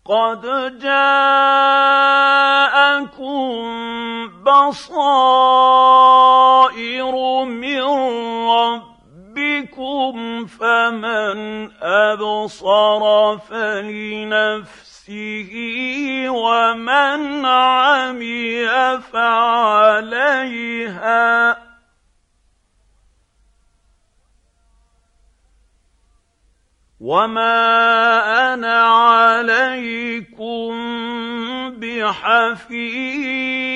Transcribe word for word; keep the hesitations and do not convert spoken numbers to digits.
قَدْ جَاءَكُم بَصَائِرُ مِن رَّبِّكُمْ ۖ فَمَنْ أَبْصَرَ فَلِنَفْسِهِ وَمَنْ عَمِيَ فَعَلَيْهَا ۚ وَمَا أَنَا عَلَيْكُم بِحَفِيظٍ.